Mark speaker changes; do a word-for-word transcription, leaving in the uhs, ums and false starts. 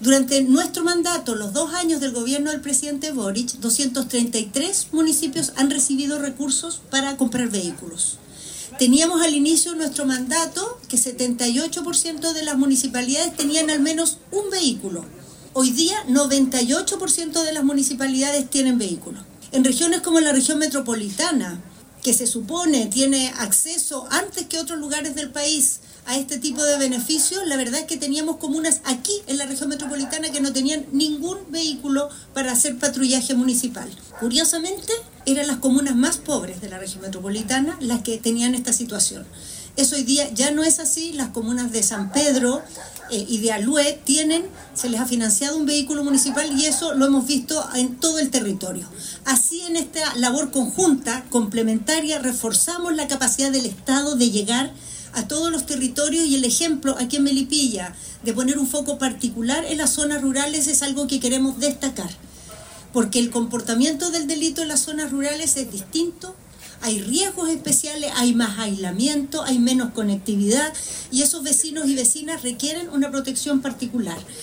Speaker 1: Durante nuestro mandato, los dos años del gobierno del presidente Boric, doscientos treinta y tres municipios han recibido recursos para comprar vehículos. Teníamos al inicio de nuestro mandato que setenta y ocho por ciento de las municipalidades tenían al menos un vehículo. Hoy día, noventa y ocho por ciento de las municipalidades tienen vehículos. En regiones como la región metropolitana, que se supone tiene acceso antes que otros lugares del país a este tipo de beneficios, la verdad es que teníamos comunas aquí en la región metropolitana que no tenían ningún vehículo para hacer patrullaje municipal. Curiosamente, eran las comunas más pobres de la región metropolitana las que tenían esta situación. Eso hoy día ya no es así. Las comunas de San Pedro eh, y de Alué tienen, se les ha financiado un vehículo municipal y eso lo hemos visto en todo el territorio. Así, en esta labor conjunta, complementaria, reforzamos la capacidad del Estado de llegar a todos los territorios, y el ejemplo aquí en Melipilla de poner un foco particular en las zonas rurales es algo que queremos destacar, porque el comportamiento del delito en las zonas rurales es distinto. Hay riesgos especiales, hay más aislamiento, hay menos conectividad y esos vecinos y vecinas requieren una protección particular.